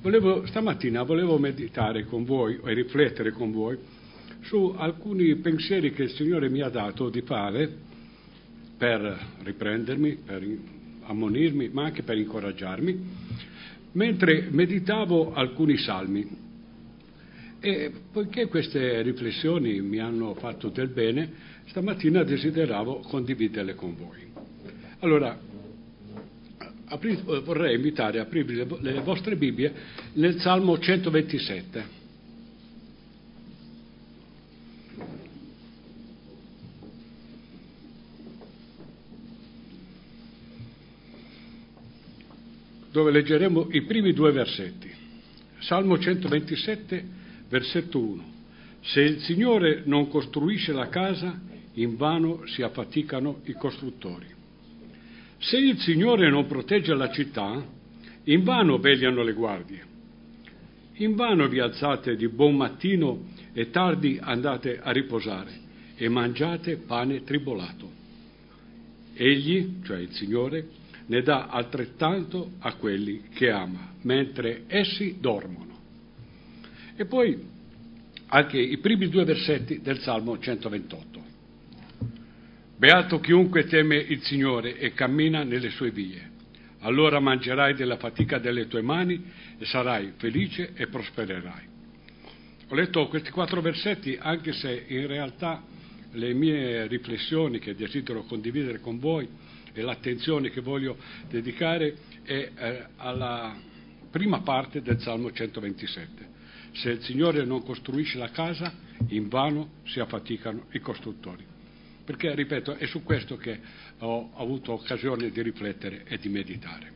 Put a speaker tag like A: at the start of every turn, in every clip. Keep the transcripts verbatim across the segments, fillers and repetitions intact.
A: Volevo, stamattina volevo meditare con voi e riflettere con voi su alcuni pensieri che il Signore mi ha dato di fare per riprendermi, per ammonirmi, ma anche per incoraggiarmi, mentre meditavo alcuni salmi. E poiché queste riflessioni mi hanno fatto del bene, stamattina desideravo condividerle con voi. Allora, apri, vorrei invitare a aprire le, le vostre Bibbie nel Salmo centoventisette. Dove leggeremo i primi due versetti. Salmo centoventisette, versetto uno. Se il Signore non costruisce la casa, invano si affaticano i costruttori. Se il Signore non protegge la città, invano vegliano le guardie. Invano vi alzate di buon mattino e tardi andate a riposare e mangiate pane tribolato. Egli, cioè il Signore, ne dà altrettanto a quelli che ama, mentre essi dormono. E poi anche i primi due versetti del Salmo centoventotto. Beato chiunque teme il Signore e cammina nelle sue vie. Allora mangerai della fatica delle tue mani e sarai felice e prospererai. Ho letto questi quattro versetti anche se in realtà le mie riflessioni che desidero condividere con voi e l'attenzione che voglio dedicare è eh, alla prima parte del Salmo centoventisette. Se il Signore non costruisce la casa, invano si affaticano i costruttori. Perché, ripeto, è su questo che ho avuto occasione di riflettere e di meditare.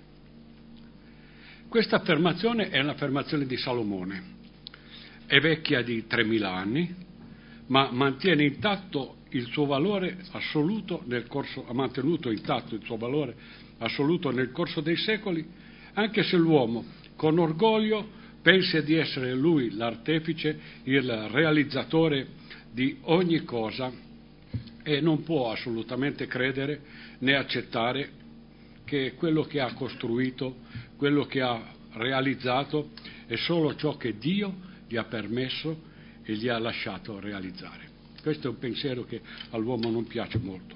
A: Questa affermazione è un'affermazione di Salomone. È vecchia di tremila anni, ma mantiene intatto il suo valore assoluto nel corso, ha mantenuto intatto il suo valore assoluto nel corso dei secoli, anche se l'uomo, con orgoglio, pensa di essere lui l'artefice, il realizzatore di ogni cosa, e non può assolutamente credere né accettare che quello che ha costruito, quello che ha realizzato, è solo ciò che Dio gli ha permesso e gli ha lasciato realizzare. Questo è un pensiero che all'uomo non piace molto.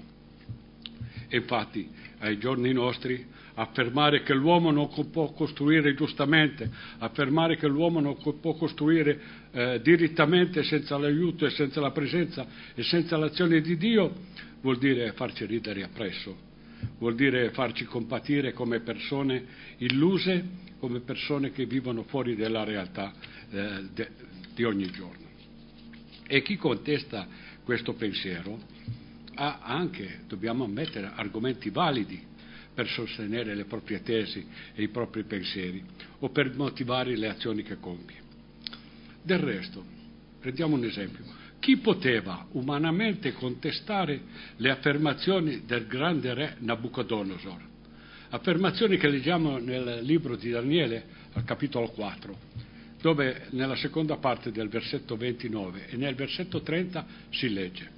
A: E infatti, ai giorni nostri, affermare che l'uomo non può costruire giustamente, affermare che l'uomo non può costruire eh, direttamente senza l'aiuto e senza la presenza e senza l'azione di Dio, vuol dire farci ridere appresso, vuol dire farci compatire come persone illuse, come persone che vivono fuori dalla realtà eh, de, di ogni giorno. E chi contesta questo pensiero ha anche, dobbiamo ammettere, argomenti validi per sostenere le proprie tesi e i propri pensieri o per motivare le azioni che compie. Del resto, prendiamo un esempio. Chi poteva umanamente contestare le affermazioni del grande re Nabucodonosor? Affermazioni che leggiamo nel libro di Daniele, al capitolo quattro, dove nella seconda parte del versetto ventinove e nel versetto trenta si legge: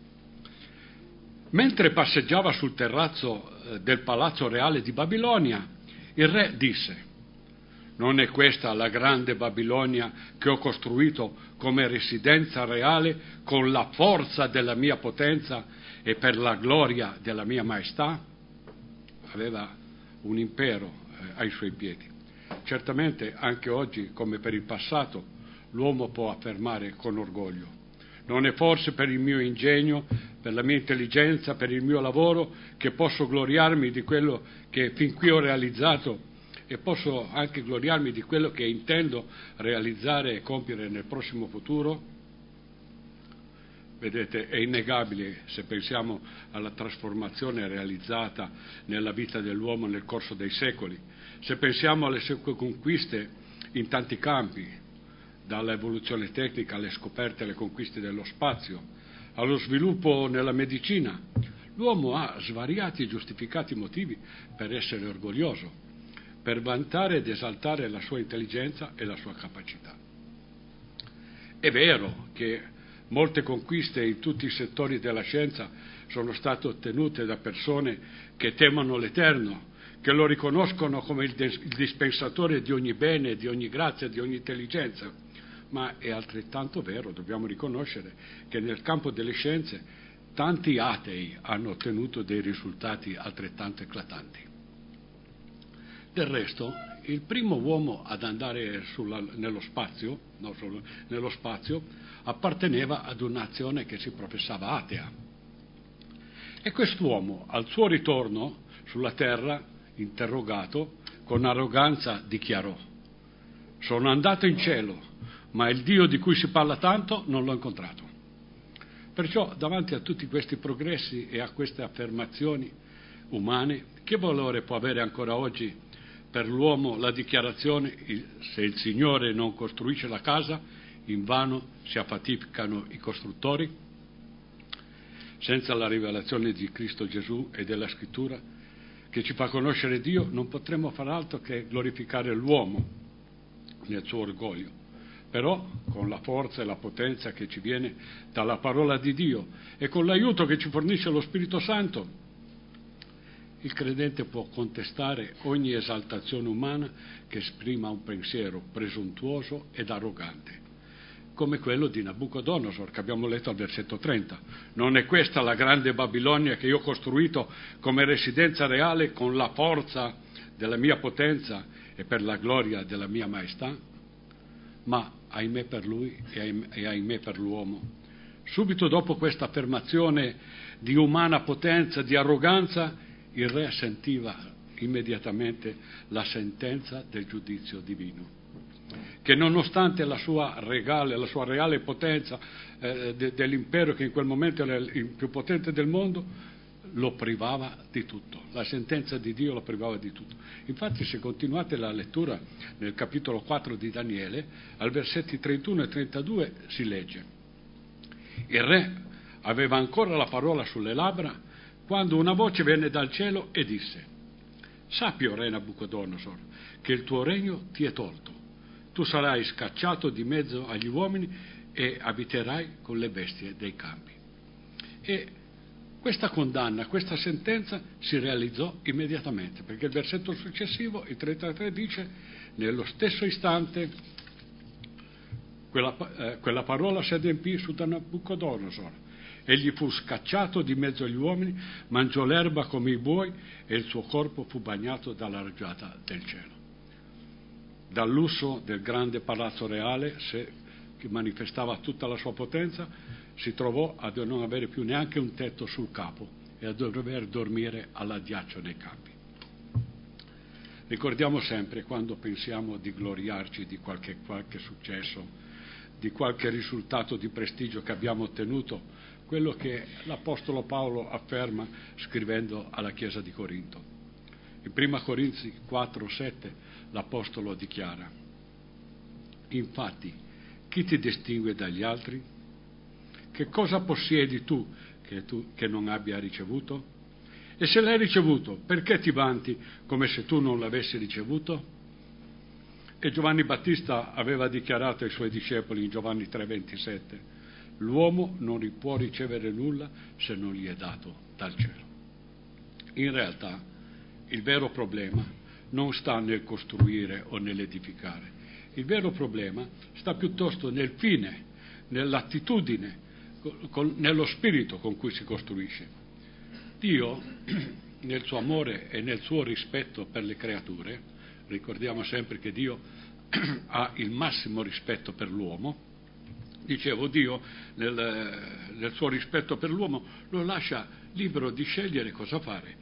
A: mentre passeggiava sul terrazzo del palazzo reale di Babilonia, il re disse: non è questa la grande Babilonia che ho costruito come residenza reale con la forza della mia potenza e per la gloria della mia maestà? Aveva un impero eh, ai suoi piedi. Certamente anche oggi, come per il passato, l'uomo può affermare con orgoglio: non è forse per il mio ingegno, per la mia intelligenza, per il mio lavoro che posso gloriarmi di quello che fin qui ho realizzato e posso anche gloriarmi di quello che intendo realizzare e compiere nel prossimo futuro? Vedete, è innegabile se pensiamo alla trasformazione realizzata nella vita dell'uomo nel corso dei secoli, se pensiamo alle sue conquiste in tanti campi, dall'evoluzione tecnica alle scoperte e alle conquiste dello spazio, allo sviluppo nella medicina. L'uomo ha svariati e giustificati motivi per essere orgoglioso, per vantare ed esaltare la sua intelligenza e la sua capacità. È vero che molte conquiste in tutti i settori della scienza sono state ottenute da persone che temono l'Eterno, che lo riconoscono come il, des- il dispensatore di ogni bene, di ogni grazia, di ogni intelligenza, ma è altrettanto vero, dobbiamo riconoscere, che nel campo delle scienze tanti atei hanno ottenuto dei risultati altrettanto eclatanti. Del resto, il primo uomo ad andare sulla, nello spazio, no, solo, nello spazio, apparteneva ad una nazione che si professava atea. E quest'uomo, al suo ritorno sulla Terra, interrogato, con arroganza dichiarò: «Sono andato in cielo, ma il Dio di cui si parla tanto non l'ho incontrato». Perciò, davanti a tutti questi progressi e a queste affermazioni umane, che valore può avere ancora oggi per l'uomo la dichiarazione: se il Signore non costruisce la casa, invano si affaticano i costruttori? Senza la rivelazione di Cristo Gesù e della Scrittura, che ci fa conoscere Dio, non potremo far altro che glorificare l'uomo nel suo orgoglio. Però, con la forza e la potenza che ci viene dalla parola di Dio e con l'aiuto che ci fornisce lo Spirito Santo, il credente può contestare ogni esaltazione umana che esprima un pensiero presuntuoso ed arrogante, come quello di Nabucodonosor che abbiamo letto al versetto trenta. Non è questa la grande Babilonia che io ho costruito come residenza reale con la forza della mia potenza e per la gloria della mia maestà? Ma ahimè per lui e ahimè per l'uomo, subito dopo questa affermazione di umana potenza, di arroganza, il re sentiva immediatamente la sentenza del giudizio divino, che nonostante la sua regale, la sua reale potenza eh, de, dell'impero, che in quel momento era il più potente del mondo, lo privava di tutto. La sentenza di Dio lo privava di tutto. Infatti, se continuate la lettura nel capitolo quattro di Daniele, al versetti trentuno e trentadue si legge: il re aveva ancora la parola sulle labbra quando una voce venne dal cielo e disse: sappi, o re Nabucodonosor, che il tuo regno ti è tolto. Tu sarai scacciato di mezzo agli uomini e abiterai con le bestie dei campi. E questa condanna, questa sentenza si realizzò immediatamente, perché il versetto successivo, il trentatré, dice: nello stesso istante quella, eh, quella parola si adempì su Nabucodonosor. Egli fu scacciato di mezzo agli uomini, mangiò l'erba come i buoi e il suo corpo fu bagnato dalla rugiada del cielo. Dal lusso del grande palazzo reale, se, che manifestava tutta la sua potenza, si trovò a non avere più neanche un tetto sul capo e a dover dormire all'addiaccio nei campi. Ricordiamo sempre, quando pensiamo di gloriarci di qualche, qualche successo, di qualche risultato di prestigio che abbiamo ottenuto, quello che l'Apostolo Paolo afferma scrivendo alla Chiesa di Corinto. In prima Corinzi quattro sette l'Apostolo dichiara: infatti, chi ti distingue dagli altri? Che cosa possiedi tu che, tu che non abbia ricevuto? E se l'hai ricevuto, perché ti vanti come se tu non l'avessi ricevuto? E Giovanni Battista aveva dichiarato ai suoi discepoli in Giovanni tre ventisette: l'uomo non può ricevere nulla se non gli è dato dal cielo. In realtà, il vero problema non sta nel costruire o nell'edificare. Il vero problema sta piuttosto nel fine, nell'attitudine, con, nello spirito con cui si costruisce. Dio, nel suo amore e nel suo rispetto per le creature, ricordiamo sempre che Dio ha il massimo rispetto per l'uomo, dicevo, Dio nel, nel suo rispetto per l'uomo lo lascia libero di scegliere cosa fare.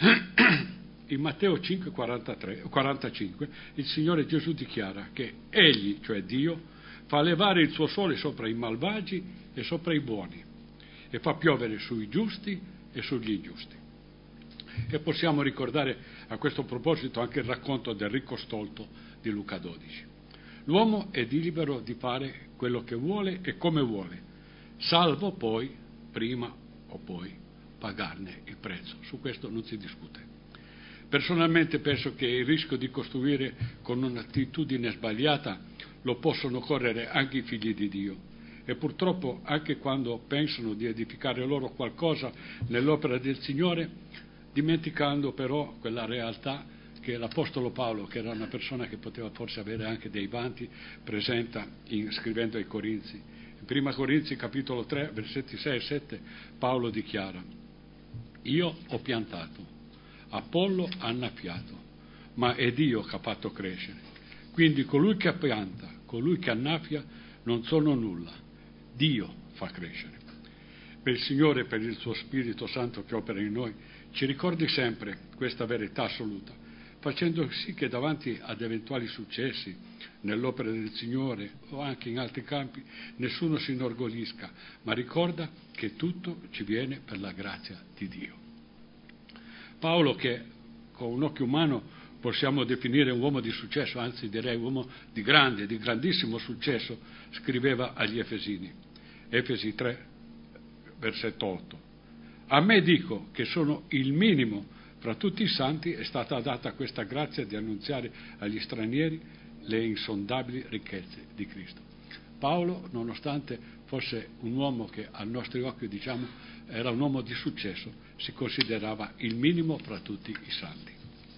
A: In Matteo cinque quarantatré, quarantacinque il Signore Gesù dichiara che Egli, cioè Dio, fa levare il suo sole sopra i malvagi e sopra i buoni e fa piovere sui giusti e sugli ingiusti. E possiamo ricordare a questo proposito anche il racconto del ricco stolto di Luca dodici. L'uomo è libero di fare quello che vuole e come vuole, salvo poi, prima o poi, pagarne il prezzo. Su questo non si discute. Personalmente penso che il rischio di costruire con un'attitudine sbagliata lo possono correre anche i figli di Dio, e purtroppo anche quando pensano di edificare loro qualcosa nell'opera del Signore, dimenticando però quella realtà che l'Apostolo Paolo, che era una persona che poteva forse avere anche dei vanti, presenta in, scrivendo ai Corinzi. In prima Corinzi capitolo tre, versetti sei e sette, Paolo dichiara: io ho piantato, Apollo ha annaffiato, ma è Dio che ha fatto crescere. Quindi colui che pianta, colui che annaffia non sono nulla, Dio fa crescere. Per il Signore, per il suo Spirito Santo che opera in noi, ci ricordi sempre questa verità assoluta, facendo sì che davanti ad eventuali successi nell'opera del Signore o anche in altri campi nessuno si inorgoglisca, ma ricorda che tutto ci viene per la grazia di Dio. Paolo, che con un occhio umano possiamo definire un uomo di successo, anzi direi un uomo di grande, di grandissimo successo, scriveva agli Efesini, Efesi tre, versetto otto: a me dico che sono il minimo fra tutti i santi, è stata data questa grazia di annunziare agli stranieri le insondabili ricchezze di Cristo. Paolo, nonostante fosse un uomo che ai nostri occhi, diciamo, era un uomo di successo, si considerava il minimo fra tutti i santi.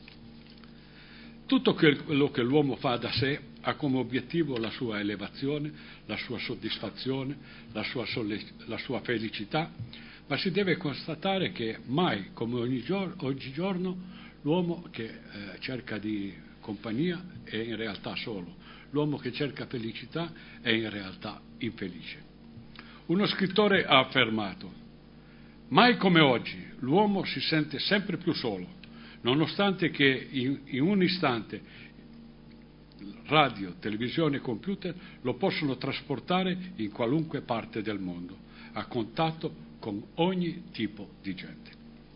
A: Tutto quello che l'uomo fa da sé ha come obiettivo la sua elevazione, la sua soddisfazione, la sua, solle- la sua felicità, ma si deve constatare che mai, come ogni giorno, oggigiorno, l'uomo che eh, cerca di compagnia è in realtà solo, l'uomo che cerca felicità è in realtà infelice. Uno scrittore ha affermato: mai come oggi l'uomo si sente sempre più solo, nonostante che in, in un istante radio, televisione e computer lo possono trasportare in qualunque parte del mondo, a contatto con ogni tipo di gente.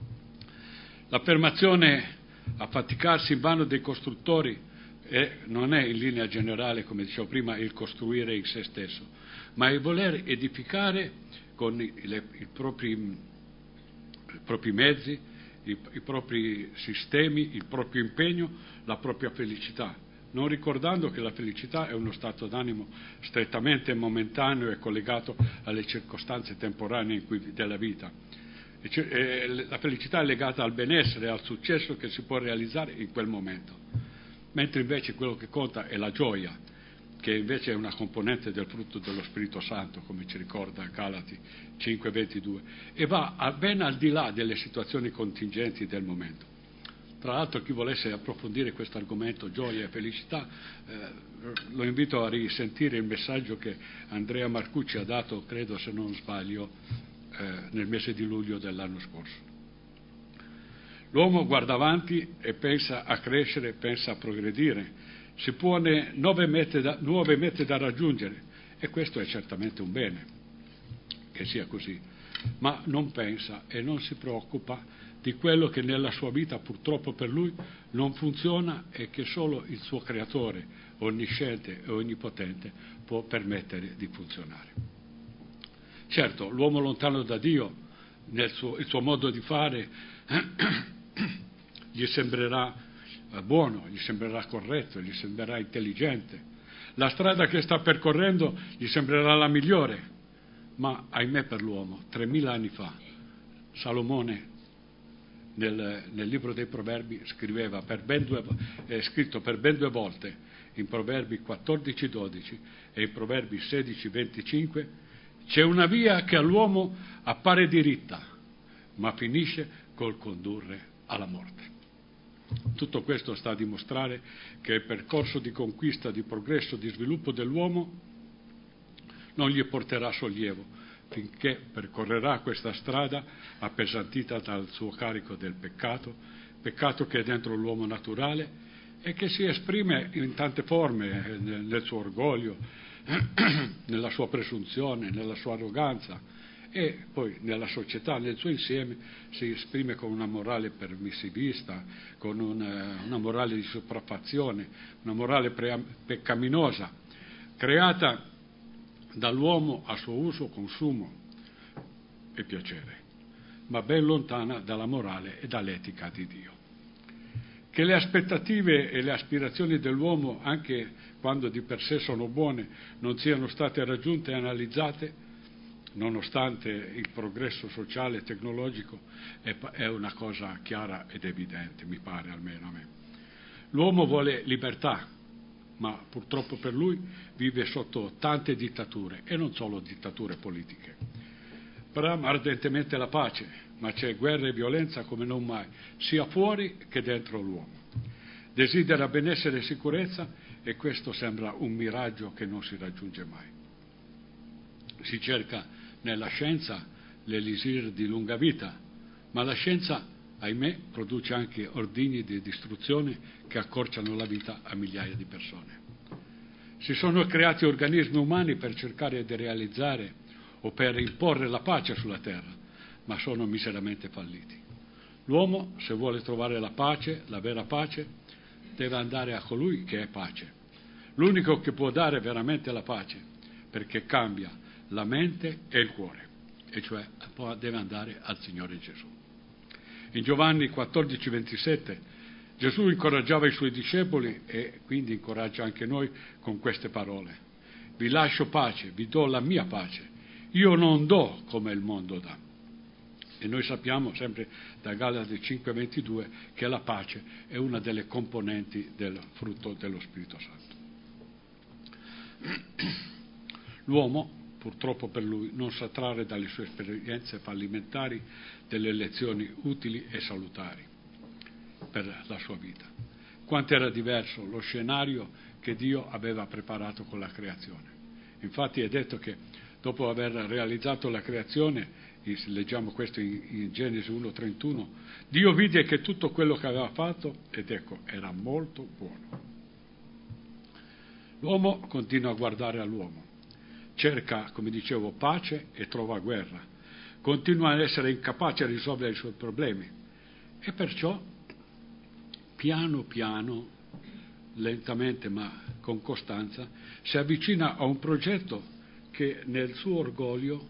A: L'affermazione affaticarsi invano dei costruttori è, non è in linea generale, come dicevo prima, il costruire in se stesso, ma il voler edificare con i, le, i, propri, i propri mezzi, i, i propri sistemi, il proprio impegno, la propria felicità, non ricordando che la felicità è uno stato d'animo strettamente momentaneo e collegato alle circostanze temporanee in cui, della vita. E cioè, e la felicità è legata al benessere, al successo che si può realizzare in quel momento, mentre invece quello che conta è la gioia, che invece è una componente del frutto dello Spirito Santo, come ci ricorda Galati cinque ventidue, e va a, ben al di là delle situazioni contingenti del momento. Tra l'altro, chi volesse approfondire questo argomento, gioia e felicità, eh, lo invito a risentire il messaggio che Andrea Marcucci ha dato, credo se non sbaglio, eh, nel mese di luglio dell'anno scorso. L'uomo guarda avanti e pensa a crescere, pensa a progredire, si pone nuove mete da, nuove mete da raggiungere, e questo è certamente un bene, che sia così, ma non pensa e non si preoccupa di quello che nella sua vita purtroppo per lui non funziona e che solo il suo creatore, onnisciente e onnipotente, può permettere di funzionare. Certo, l'uomo lontano da Dio, nel suo, il suo modo di fare, gli sembrerà buono, gli sembrerà corretto, gli sembrerà intelligente. La strada che sta percorrendo gli sembrerà la migliore, ma ahimè per l'uomo, tremila anni fa, Salomone Nel, nel libro dei Proverbi scriveva per ben due, è scritto per ben due volte, in Proverbi quattordici dodici e in Proverbi sedici venticinque: c'è una via che all'uomo appare diritta, ma finisce col condurre alla morte. Tutto questo sta a dimostrare che il percorso di conquista, di progresso, di sviluppo dell'uomo non gli porterà sollievo, finché percorrerà questa strada appesantita dal suo carico del peccato, peccato che è dentro l'uomo naturale e che si esprime in tante forme, nel suo orgoglio, nella sua presunzione, nella sua arroganza, e poi nella società, nel suo insieme, si esprime con una morale permissivista, con una, una morale di sopraffazione, una morale pre- peccaminosa, creata dall'uomo a suo uso, consumo e piacere, ma ben lontana dalla morale e dall'etica di Dio. Che le aspettative e le aspirazioni dell'uomo, anche quando di per sé sono buone, non siano state raggiunte e analizzate, nonostante il progresso sociale e tecnologico, è, è una cosa chiara ed evidente, mi pare, almeno a me. L'uomo vuole libertà, ma purtroppo per lui vive sotto tante dittature, e non solo dittature politiche. Brama ardentemente la pace, ma c'è guerra e violenza come non mai, sia fuori che dentro l'uomo. Desidera benessere e sicurezza, e questo sembra un miraggio che non si raggiunge mai. Si cerca nella scienza l'elisir di lunga vita, ma la scienza, ahimè, produce anche ordigni di distruzione che accorciano la vita a migliaia di persone. Si sono creati organismi umani per cercare di realizzare o per imporre la pace sulla terra, ma sono miseramente falliti. L'uomo, se vuole trovare la pace, la vera pace, deve andare a colui che è pace, l'unico che può dare veramente la pace, perché cambia la mente e il cuore, e cioè deve andare al Signore Gesù. In Giovanni quattordici ventisette Gesù incoraggiava i suoi discepoli, e quindi incoraggia anche noi con queste parole: vi lascio pace, vi do la mia pace, io non do come il mondo dà. E noi sappiamo sempre da Galati cinque ventidue che la pace è una delle componenti del frutto dello Spirito Santo. L'uomo, purtroppo per lui, non sa trarre dalle sue esperienze fallimentari delle lezioni utili e salutari per la sua vita. Quanto era diverso lo scenario che Dio aveva preparato con la creazione. Infatti è detto che dopo aver realizzato la creazione, leggiamo questo in, in Genesi uno trentuno, Dio vide che tutto quello che aveva fatto, ed ecco, era molto buono. L'uomo continua a guardare all'uomo, cerca, come dicevo, pace e trova guerra, continua ad essere incapace a risolvere i suoi problemi, e perciò piano piano, lentamente ma con costanza, si avvicina a un progetto che nel suo orgoglio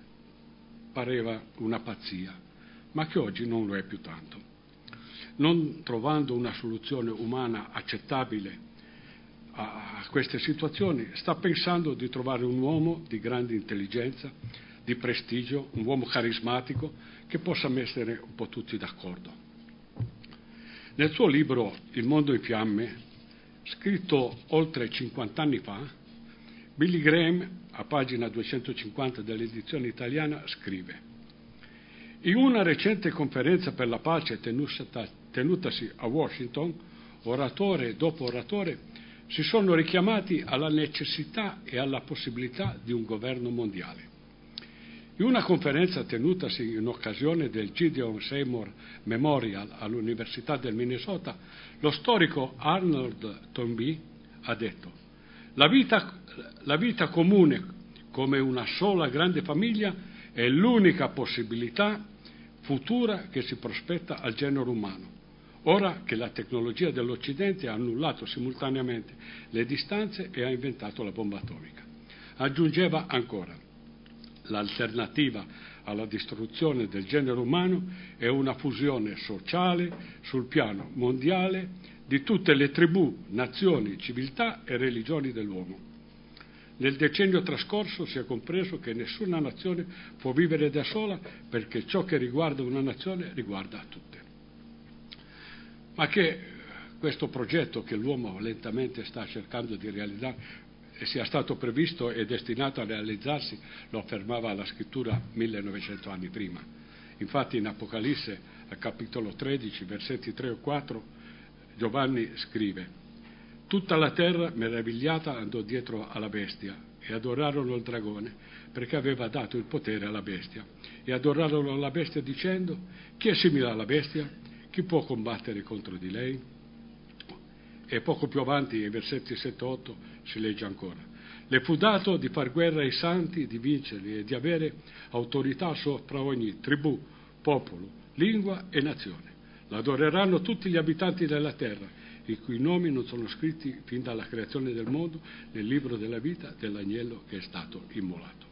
A: pareva una pazzia, ma che oggi non lo è più tanto. Non trovando una soluzione umana accettabile a queste situazioni, sta pensando di trovare un uomo di grande intelligenza, di prestigio, un uomo carismatico che possa mettere un po' tutti d'accordo. Nel suo libro Il mondo in fiamme, scritto oltre cinquanta anni fa, Billy Graham, a pagina duecentocinquanta dell'edizione italiana, scrive: in una recente conferenza per la pace tenutasi a Washington, oratore dopo oratore si sono richiamati alla necessità e alla possibilità di un governo mondiale. In una conferenza tenutasi in occasione del Gideon Seymour Memorial all'Università del Minnesota, lo storico Arnold Toynbee ha detto: la vita, la vita comune come una sola grande famiglia è l'unica possibilità futura che si prospetta al genere umano, ora che la tecnologia dell'Occidente ha annullato simultaneamente le distanze e ha inventato la bomba atomica. Aggiungeva ancora: l'alternativa alla distruzione del genere umano è una fusione sociale sul piano mondiale di tutte le tribù, nazioni, civiltà e religioni dell'uomo. Nel decennio trascorso si è compreso che nessuna nazione può vivere da sola, perché ciò che riguarda una nazione riguarda tutte. Ma che questo progetto che l'uomo lentamente sta cercando di realizzare e sia stato previsto e destinato a realizzarsi, lo affermava la scrittura millenovecento anni prima. Infatti in Apocalisse, al capitolo tredici, versetti tre e quattro, Giovanni scrive: tutta la terra meravigliata andò dietro alla bestia e adorarono il dragone, perché aveva dato il potere alla bestia, e adorarono la bestia dicendo: chi è simile alla bestia? Chi può combattere contro di lei? E poco più avanti, ai versetti sette e otto, si legge ancora: le fu dato di far guerra ai santi, di vincerli e di avere autorità sopra ogni tribù, popolo, lingua e nazione. L'adoreranno tutti gli abitanti della terra, i cui nomi non sono scritti fin dalla creazione del mondo nel libro della vita dell'agnello che è stato immolato.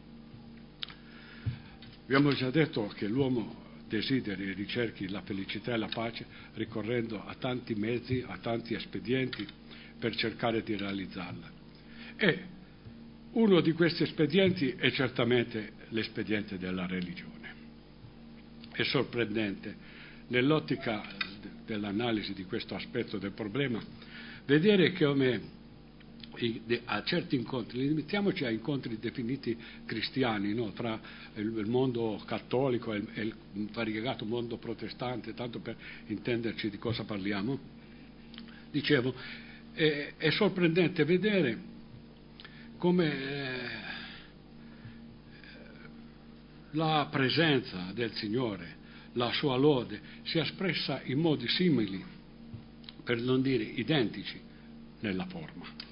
A: Abbiamo già detto che l'uomo desideri e ricerchi la felicità e la pace ricorrendo a tanti mezzi, a tanti espedienti per cercare di realizzarla. E Uno di questi espedienti è certamente l'espediente della religione. È sorprendente, nell'ottica dell'analisi di questo aspetto del problema, vedere come a certi incontri, limitiamoci a incontri definiti cristiani, no? Tra il mondo cattolico e il variegato mondo protestante, tanto per intenderci di cosa parliamo, dicevo, è, è sorprendente vedere come eh, la presenza del Signore, la sua lode, sia espressa in modi simili, per non dire identici, nella forma.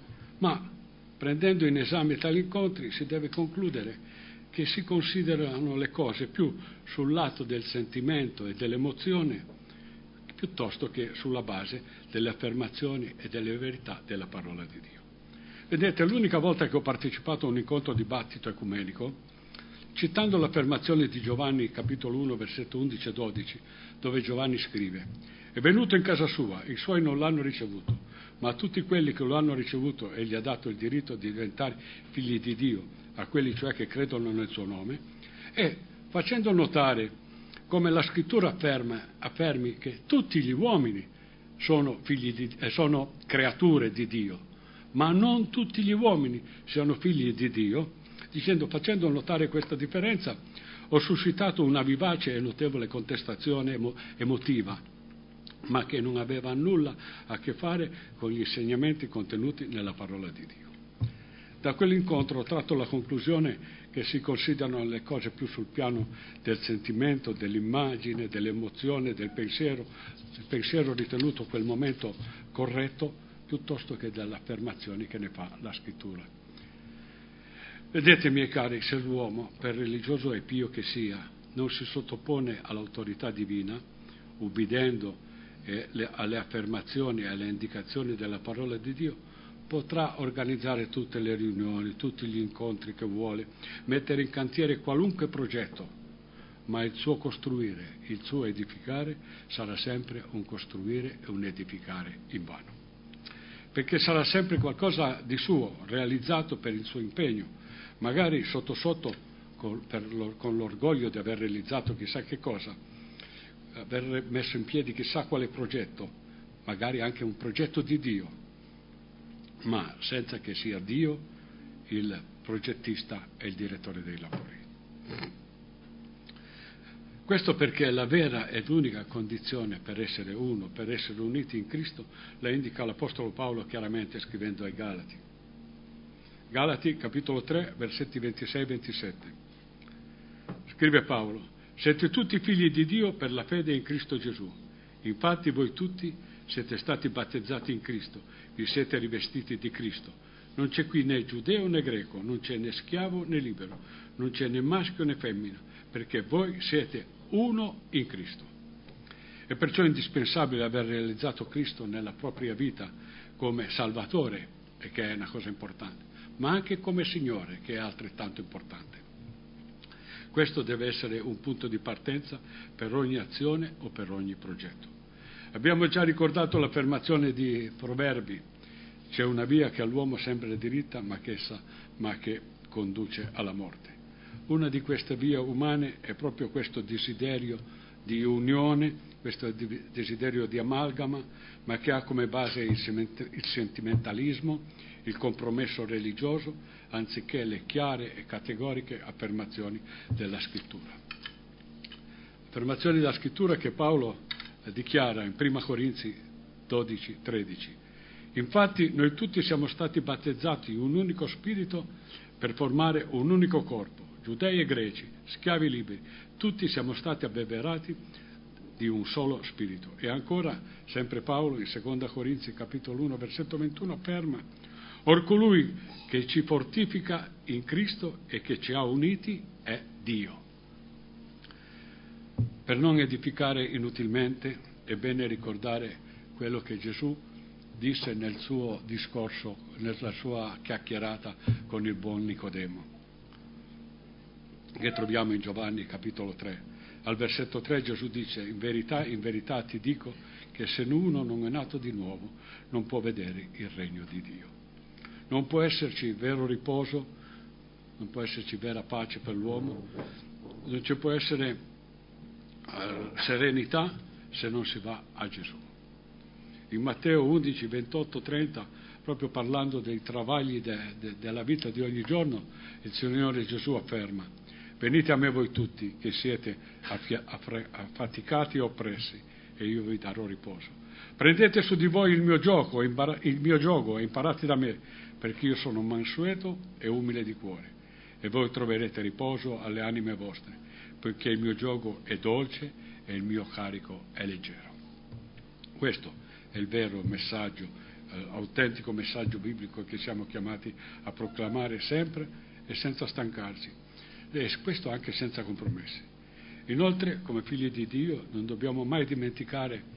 A: Ma prendendo in esame tali incontri si deve concludere che si considerano le cose più sul lato del sentimento e dell'emozione piuttosto che sulla base delle affermazioni e delle verità della parola di Dio. Vedete, l'unica volta che ho partecipato a un incontro dibattito ecumenico, citando l'affermazione di Giovanni capitolo uno versetto undici e dodici, dove Giovanni scrive: è venuto in casa sua, i suoi non l'hanno ricevuto, ma a tutti quelli che lo hanno ricevuto egli ha dato il diritto di diventare figli di Dio, a quelli cioè che credono nel suo nome, e facendo notare come la scrittura afferma, affermi che tutti gli uomini sono, figli di, eh, sono creature di Dio, ma non tutti gli uomini siano figli di Dio, dicendo, facendo notare questa differenza, ho suscitato una vivace e notevole contestazione emo, emotiva, ma che non aveva nulla a che fare con gli insegnamenti contenuti nella parola di Dio. Da quell'incontro ho tratto la conclusione che si considerano le cose più sul piano del sentimento, dell'immagine, dell'emozione, del pensiero, il pensiero ritenuto quel momento corretto, piuttosto che delle affermazioni che ne fa la scrittura. Vedete, miei cari, se l'uomo, per religioso e pio che sia, non si sottopone all'autorità divina, ubbidendo alle affermazioni e alle indicazioni della parola di Dio, potrà organizzare tutte le riunioni, tutti gli incontri che vuole, mettere in cantiere qualunque progetto, ma il suo costruire, il suo edificare sarà sempre un costruire e un edificare invano, perché sarà sempre qualcosa di suo, realizzato per il suo impegno, magari sotto sotto con, per lo, con l'orgoglio di aver realizzato chissà che cosa, aver messo in piedi chissà quale progetto, magari anche un progetto di Dio, ma senza che sia Dio il progettista e il direttore dei lavori. Questo perché la vera ed unica condizione per essere uno, per essere uniti in Cristo, la indica l'Apostolo Paolo chiaramente scrivendo ai Galati. Galati capitolo tre, versetti ventisei e ventisette. Scrive Paolo: siete tutti figli di Dio per la fede in Cristo Gesù. Infatti voi tutti siete stati battezzati in Cristo, vi siete rivestiti di Cristo. Non c'è qui né giudeo né greco, non c'è né schiavo né libero, non c'è né maschio né femmina, perché voi siete uno in Cristo. È perciò indispensabile aver realizzato Cristo nella propria vita come Salvatore, e che è una cosa importante, ma anche come Signore, che è altrettanto importante. Questo deve essere un punto di partenza per ogni azione o per ogni progetto. Abbiamo già ricordato l'affermazione di Proverbi: c'è una via che all'uomo sembra diritta, ma che, sa, ma che conduce alla morte. Una di queste vie umane è proprio questo desiderio di unione, questo desiderio di amalgama, ma che ha come base il sentimentalismo, il compromesso religioso, anziché le chiare e categoriche affermazioni della Scrittura. Affermazioni della Scrittura che Paolo dichiara in prima Corinzi dodici tredici. Infatti noi tutti siamo stati battezzati in un unico spirito per formare un unico corpo, giudei e greci, schiavi e liberi, tutti siamo stati abbeverati di un solo spirito. E ancora, sempre Paolo, in seconda Corinzi capitolo uno, versetto ventuno, afferma: or colui che ci fortifica in Cristo e che ci ha uniti è Dio. Per non edificare inutilmente è bene ricordare quello che Gesù disse nel suo discorso, nella sua chiacchierata con il buon Nicodemo, che troviamo in Giovanni capitolo tre. Al versetto tre Gesù dice: in verità, in verità ti dico che se uno non è nato di nuovo non può vedere il regno di Dio. Non può esserci vero riposo, non può esserci vera pace per l'uomo, non ci può essere uh, serenità se non si va a Gesù. In Matteo undici, ventotto, trenta, proprio parlando dei travagli de, de, della vita di ogni giorno, il Signore Gesù afferma: venite a me voi tutti che siete affia, affre, affaticati e oppressi, e io vi darò riposo. Prendete su di voi il mio gioco, il mio giogo e imparate da me, perché io sono mansueto e umile di cuore, e voi troverete riposo alle anime vostre, poiché il mio giogo è dolce e il mio carico è leggero. Questo è il vero messaggio, eh, autentico messaggio biblico che siamo chiamati a proclamare sempre e senza stancarci, e questo anche senza compromessi. Inoltre, come figli di Dio, non dobbiamo mai dimenticare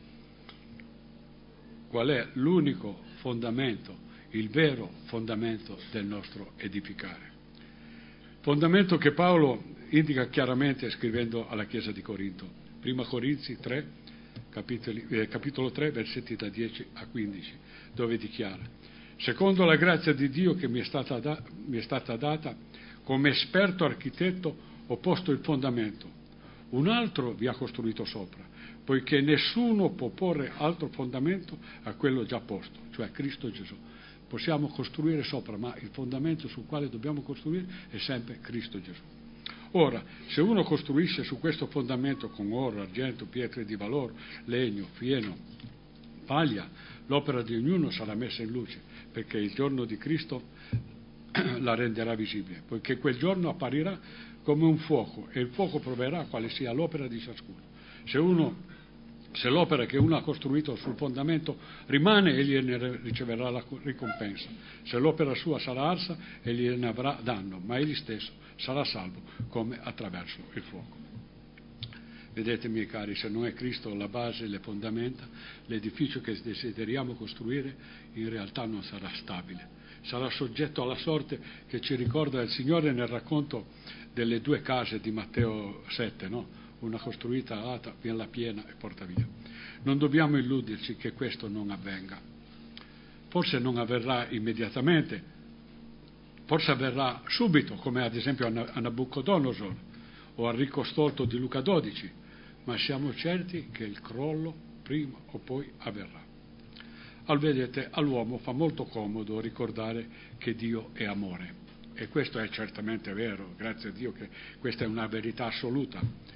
A: qual è l'unico fondamento, il vero fondamento del nostro edificare. Fondamento che Paolo indica chiaramente scrivendo alla Chiesa di Corinto. Prima Corinzi tre, capitoli, eh, capitolo tre, versetti da dieci a quindici, dove dichiara: secondo la grazia di Dio che mi è stata, da, mi è stata data, come esperto architetto ho posto il fondamento, un altro vi ha costruito sopra, poiché nessuno può porre altro fondamento a quello già posto, cioè Cristo Gesù. Possiamo costruire sopra, ma il fondamento sul quale dobbiamo costruire è sempre Cristo Gesù. Ora, se uno costruisce su questo fondamento con oro, argento, pietre di valore, legno, fieno, paglia, l'opera di ognuno sarà messa in luce, perché il giorno di Cristo la renderà visibile, poiché quel giorno apparirà come un fuoco, e il fuoco proverà quale sia l'opera di ciascuno. Se uno Se l'opera che uno ha costruito sul fondamento rimane, egli ne riceverà la ricompensa. Se l'opera sua sarà arsa, egli ne avrà danno, ma egli stesso sarà salvo come attraverso il fuoco. Vedete, miei cari, se non è Cristo la base, le fondamenta, l'edificio che desideriamo costruire in realtà non sarà stabile. Sarà soggetto alla sorte che ci ricorda il Signore nel racconto delle due case di Matteo sette, no? Una costruita, l'altra viene la piena e porta via. Non dobbiamo illuderci che questo non avvenga. Forse non avverrà immediatamente, forse avverrà subito, come ad esempio a Nabucodonosor o al ricco stolto di Luca dodici, ma siamo certi che il crollo prima o poi avverrà. Al vedete, all'uomo fa molto comodo ricordare che Dio è amore, e questo è certamente vero, grazie a Dio che questa è una verità assoluta.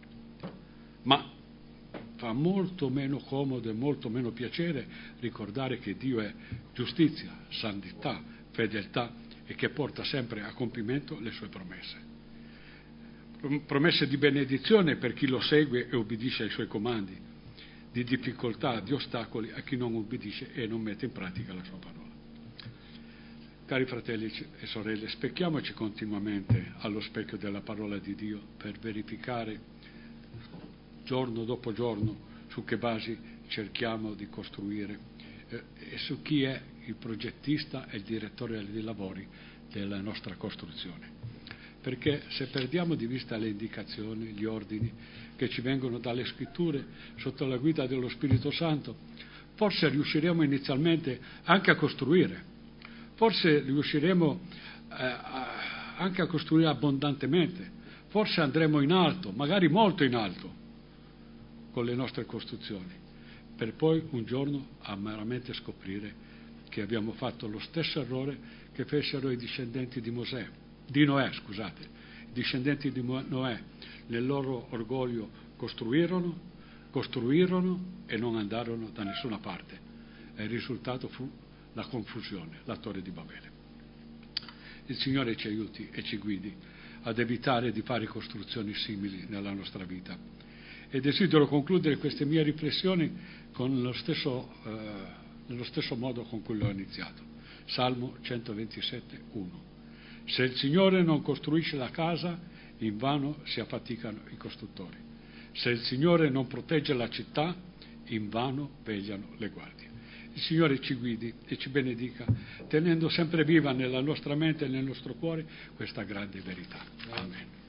A: Ma fa molto meno comodo e molto meno piacere ricordare che Dio è giustizia, santità, fedeltà, e che porta sempre a compimento le sue promesse. Promesse di benedizione per chi lo segue e obbedisce ai suoi comandi, di difficoltà, di ostacoli a chi non obbedisce e non mette in pratica la sua parola. Cari fratelli e sorelle, specchiamoci continuamente allo specchio della parola di Dio per verificare giorno dopo giorno su che basi cerchiamo di costruire eh, e su chi è il progettista e il direttore dei lavori della nostra costruzione. Perché se perdiamo di vista le indicazioni, gli ordini che ci vengono dalle scritture sotto la guida dello Spirito Santo, forse riusciremo inizialmente anche a costruire, forse riusciremo eh, a, anche a costruire abbondantemente, forse andremo in alto, magari molto in alto, con le nostre costruzioni, per poi un giorno amaramente scoprire che abbiamo fatto lo stesso errore che fecero i discendenti di Mosè, di Noè, scusate, i discendenti di Noè, nel loro orgoglio costruirono, costruirono e non andarono da nessuna parte, e il risultato fu la confusione, la torre di Babele. Il Signore ci aiuti e ci guidi ad evitare di fare costruzioni simili nella nostra vita. E desidero concludere queste mie riflessioni con lo stesso, eh, nello stesso modo con cui l'ho iniziato. Salmo centoventisette, uno. Se il Signore non costruisce la casa, invano si affaticano i costruttori. Se il Signore non protegge la città, invano vegliano le guardie. Il Signore ci guidi e ci benedica, tenendo sempre viva nella nostra mente e nel nostro cuore questa grande verità. Amen.